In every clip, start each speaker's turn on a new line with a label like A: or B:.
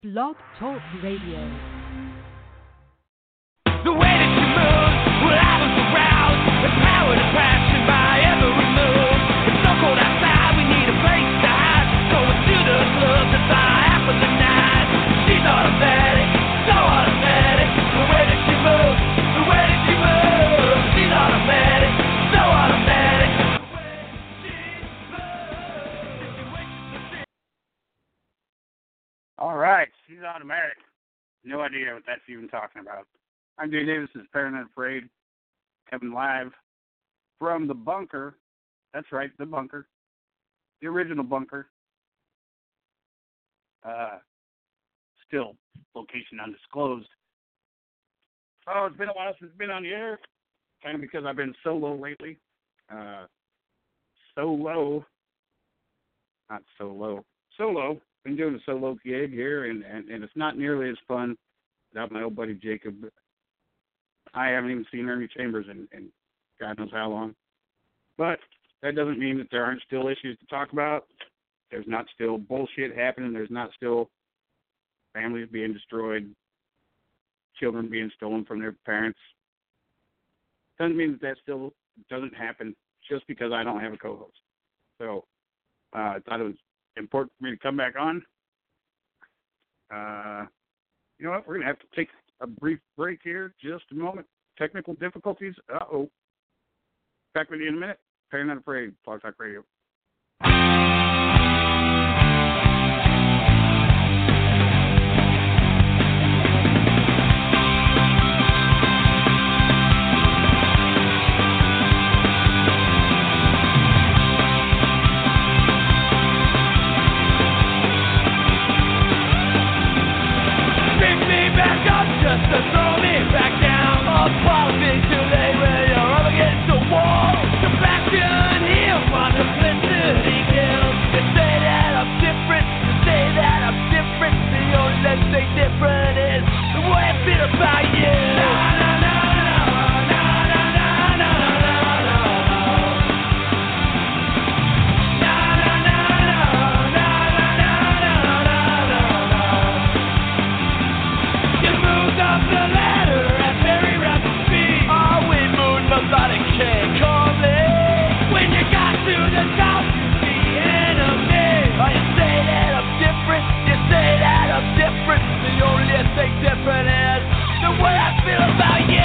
A: Blog Talk Radio.
B: The way that you move, well, I was aroused. The power, the passion, my every move. It's so cold outside, we need a place to hide. Going to the club, that's our half of the night. She's automatic, so automatic. The way that she moves, the way that she moves. She's automatic, so automatic.
C: All right, she's automatic. No idea what that's even talking about. I'm Jay Davis, this is Paranoid Afraid, coming live from the bunker. That's right, the bunker. The original bunker. Still, location undisclosed. Oh, it's been a while since it's been on the air, kind of because I've been solo lately. Solo. Been doing a solo gig here, and it's not nearly as fun without my old buddy Jacob. I haven't even seen Ernie Chambers in God knows how long. But that doesn't mean that there aren't still issues to talk about. There's not still bullshit happening. There's not still families being destroyed, children being stolen from their parents. Doesn't mean that still doesn't happen just because I don't have a co-host. So I thought it was important for me to come back on. You know what? We're going to have to take a brief break here. Just a moment. Technical difficulties. Uh-oh. Back with you in a minute. Paranoid Afraid, Blog Talk Radio.
B: Just to throw me back down. All politics too late when you're up against the wall. Compassion here while simplicity kills. You say that I'm different, you say that I'm different. The only thing different is the way I feel about you. Nobody can call me. When you got to the top, you the enemy. Oh, you say that I'm different, you say that I'm different. The only thing different is the way I feel about you.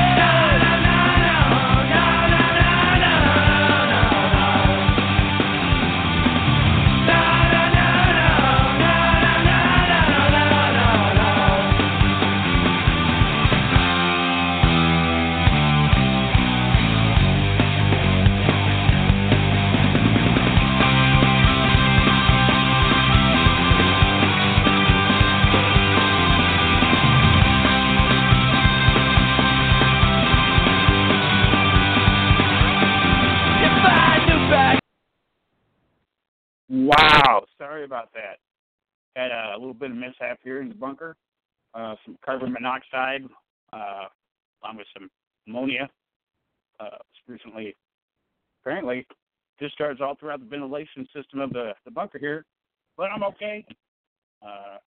C: Wow. Sorry about that. Had a little bit of mishap here in the bunker. Some carbon monoxide, along with some ammonia. Recently, apparently, discharged all throughout the ventilation system of the bunker here. But I'm okay. That's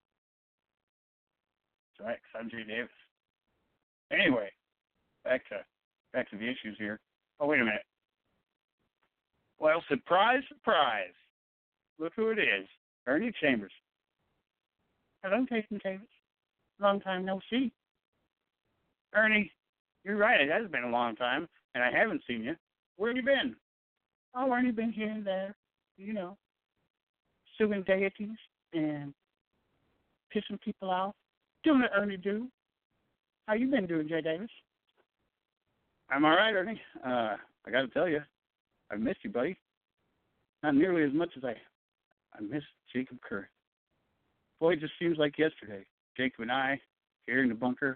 C: right, 'cause I'm Jay Davis. Anyway, back to the issues here. Oh, wait a minute. Well, surprise, surprise. Look who it is. Ernie Chambers. Hello, Jason Davis. Long time no see. Ernie, you're right. It has been a long time, and I haven't seen you. Where have you been? Oh, Ernie been here and there, you know, suing deities and pissing people off. Doing what Ernie do. How you been doing, Jay Davis? I'm all right, Ernie. I got to tell you, I've missed you, buddy. Not nearly as much as I miss Jacob Curry. Boy, it just seems like yesterday. Jacob and I, here in the bunker.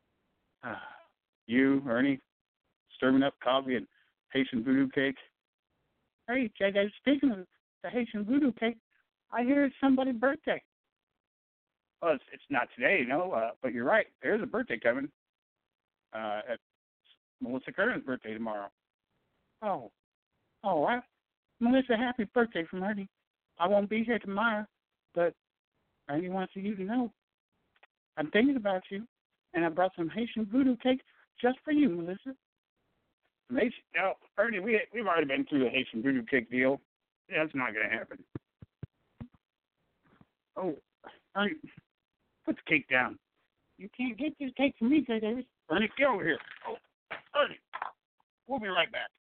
C: You, Ernie, stirring up coffee and Haitian voodoo cake. Hey, Jay, speaking of the Haitian voodoo cake, I hear it's somebody's birthday. Well, it's not today, but you're right. There's a birthday coming. It's Melissa Kern's birthday tomorrow. Oh, Melissa, happy birthday from Ernie. I won't be here tomorrow, but Ernie wants you to know I'm thinking about you, and I brought some Haitian voodoo cake just for you, Melissa. No, Ernie, we've already been through the Haitian voodoo cake deal. Yeah, that's not going to happen. Oh, Ernie, put the cake down. You can't get this cake from me, Davis. Ernie, get over here. Oh, Ernie, we'll be right back.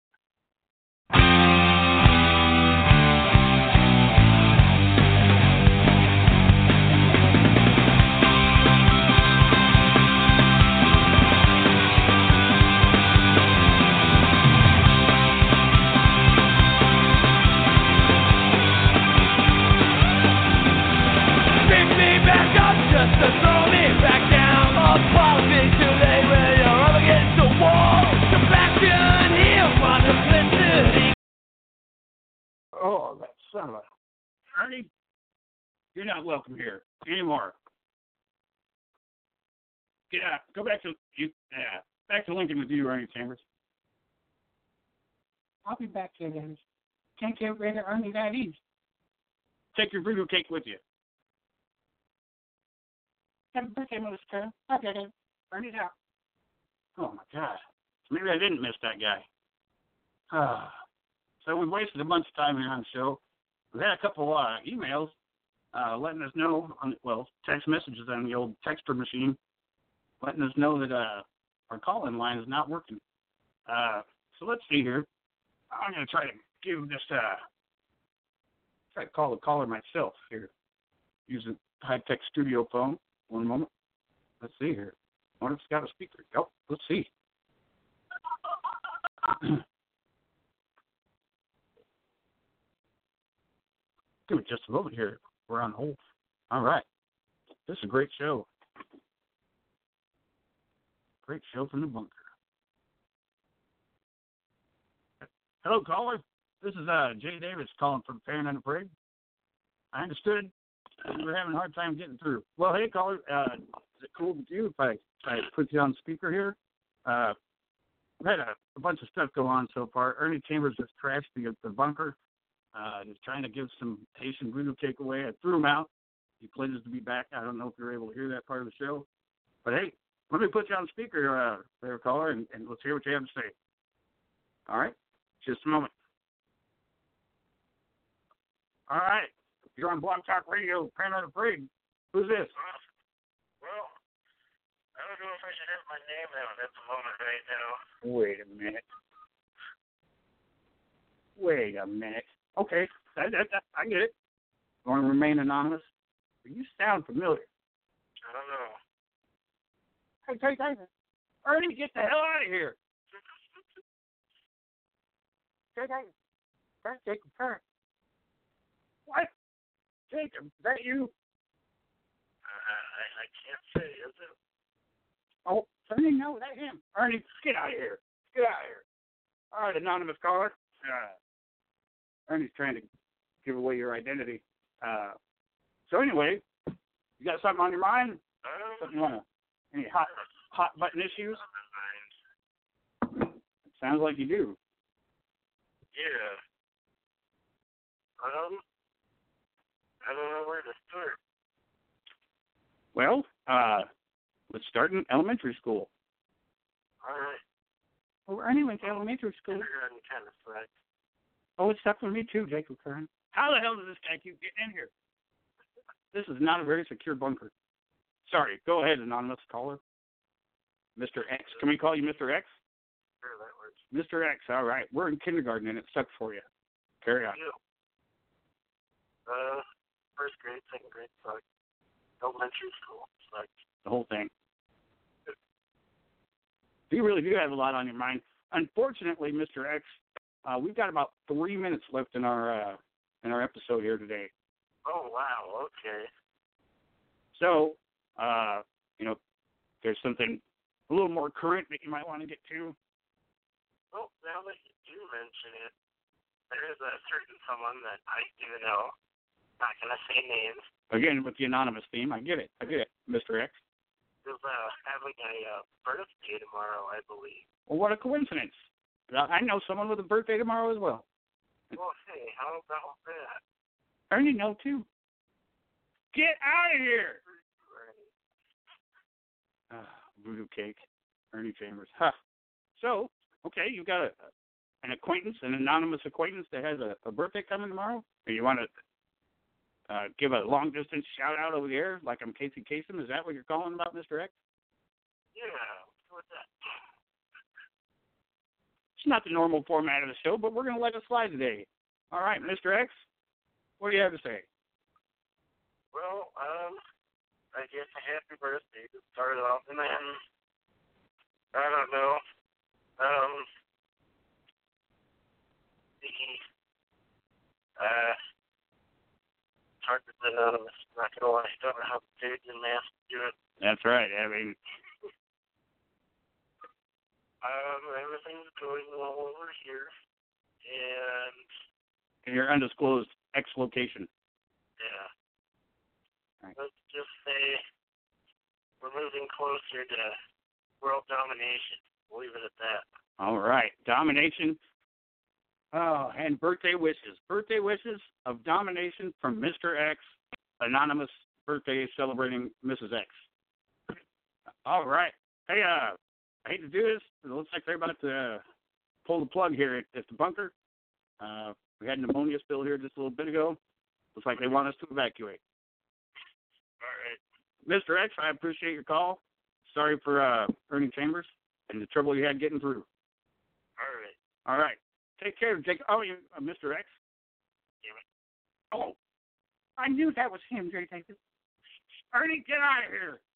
B: Just to throw me back down. All politics too late when you're up against the wall. Sebastian here on duplicity.
C: Oh, that son of a... Ernie, you're not welcome here anymore. Get out. Go back to back to Lincoln with you, Ernie Chambers. I'll be back here, Dennis. Can't get rid of Ernie that easy. Take your voodoo cake with you. Happy birthday, Melissa. I'll get it. Ernie's out. Oh, my God. Maybe I didn't miss that guy. So we wasted a bunch of time here on the show. We had a couple emails letting us know, text messages on the old texter machine, letting us know that our call-in line is not working. So let's see here. I'm going to try to give this, try to call the caller myself here using high-tech studio phone. One moment. Let's see here. I wonder if it's got a speaker. Oh, let's see. Give it just a moment here. We're on hold. All right. This is a great show. Great show from the bunker. Hello, caller. This is Jay Davis calling from Parent Unafraid. I understood we're having a hard time getting through. Well, hey, caller, is it cool with you if I put you on speaker here? We've had a bunch of stuff go on so far. Ernie Chambers just trashed the bunker. He's trying to give some Haitian voodoo cake away. I threw him out. He pledges to be back. I don't know if you're able to hear that part of the show. But, hey, let me put you on speaker there, caller, and let's hear what you have to say. All right? Just a moment. All right. You're on Blog Talk Radio, Parent Unafraid. Who's this?
D: Well, I don't know if I should have my name out at the moment right now.
C: Wait a minute. Okay, I get it. You want to remain anonymous? You sound familiar.
D: I don't know.
C: Hey, Ernie, get the hell out of here. Jacob Parent. What? Jacob, is that you?
D: I can't say, is it?
C: Oh, Ernie, no, that's him. Ernie, get out of here. Get out of here. All right, anonymous caller. Ernie's trying to give away your identity. So anyway, you got something on your mind? Something you want to? Any hot button issues? It sounds like you do.
D: Yeah. I don't know where to start.
C: Well, let's start in elementary school.
D: All right.
C: Oh, Ernie went to elementary school.
D: Kindergarten kind of sucks.
C: Oh, it's stuck for me too, Jacob Kern. How the hell does this guy keep getting in here? This is not a very secure bunker. Sorry, go ahead, anonymous caller. Mr. X. Can we call you Mr. X?
D: Sure, that works.
C: Mr. X, all right. We're in kindergarten and it sucks for you. Carry on.
D: Yeah. First grade, second grade sucked. Elementary school sucked.
C: The whole thing. You really do have a lot on your mind. Unfortunately, Mr. X, we've got about 3 minutes left in our episode here today.
D: Oh, wow, okay.
C: So, there's something a little more current that you might want to get to.
D: Well, now that you do mention it, there is a certain someone that I do know. Not going to say names.
C: Again, with the anonymous theme, I get it, Mr. X.
D: Is having a birthday tomorrow, I believe.
C: Well, what a coincidence. I know someone with a birthday tomorrow as well.
D: Well, hey, how about that?
C: Ernie know too. Get out of here! voodoo cake. Ernie Chambers. Huh. So, okay, you got an acquaintance, an anonymous acquaintance that has a birthday coming tomorrow? Or you want to give a long-distance shout-out over the air like I'm Casey Kasem? Is that what you're calling about, Mr. X?
D: Yeah, what's that?
C: It's not the normal format of the show, but we're going to let it slide today. All right, Mr. X, what do you have to say?
D: Well, I guess a happy birthday to start it off, and then, I don't know, it's hard to say anonymous, not gonna lie, I don't know how to do it and mask to do it.
C: That's right, I mean,
D: everything's going well over here, and
C: in your undisclosed X location.
D: yeah.
C: Right.
D: Let's just say we're moving closer to world domination. We'll leave it at that.
C: All right, domination. Oh, and birthday wishes. Birthday wishes of domination from Mr. X, anonymous birthday celebrating Mrs. X. All right. Hey, I hate to do this. It looks like they're about to pull the plug here at the bunker. We had pneumonia spill here just a little bit ago. Looks like they want us to evacuate.
D: All right.
C: Mr. X, I appreciate your call. Sorry for Ernie Chambers and the trouble you had getting through.
D: All right.
C: All right. Take care, Jake. Oh, you, Mr. X?
D: Damn it.
C: Oh, I knew that was him, Jake. Ernie, get out of here.